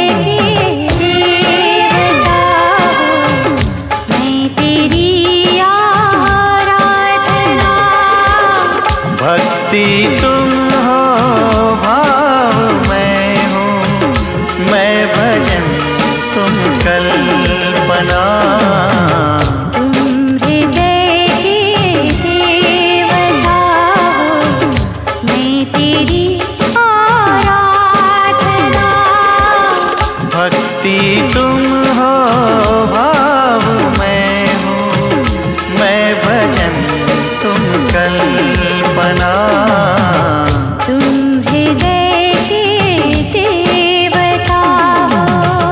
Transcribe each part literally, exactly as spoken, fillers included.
भक्ति तुम हो, भाव मैं हूँ, मैं भजन तुम कल्पना। तुम हृदय के देवता हो, मैं तेरी आराधना। भक्ति तुम हो, भाव मैं हूँ, मैं भजन तुम कल्पना। तुम हृदय के देवता हो।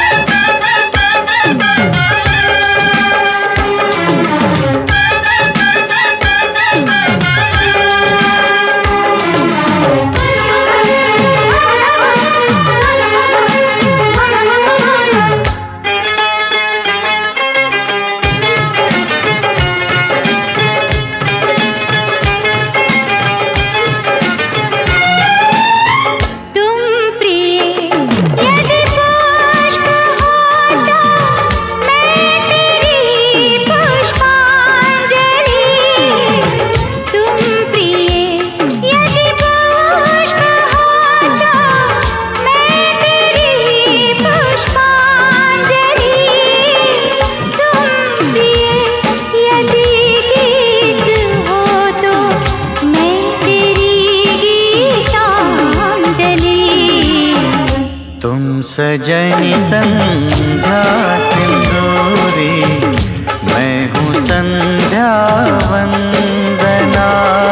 सजनी संध्या सिंदूरी, मैं हूँ संध्या वंदना।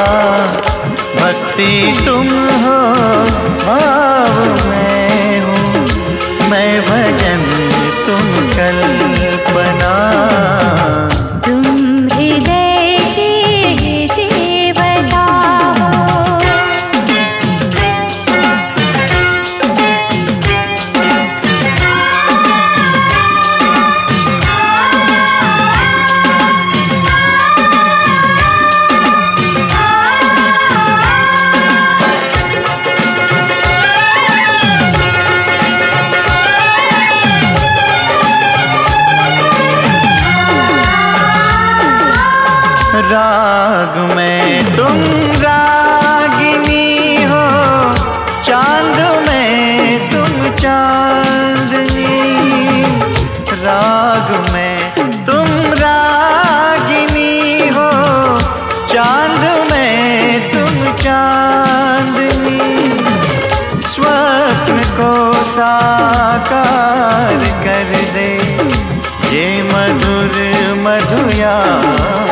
भक्ति तुम हो, भाव मैं हूँ, मैं भजन तुम कल्पना। तुम हृदय के देवता हो। राग में तुम रागिनी हो, चांद में तुम चांदनी। राग में तुम रागिनी हो, चांद में तुम चांदनी। स्वप्न को साकार कर दे ये मधुर मधुया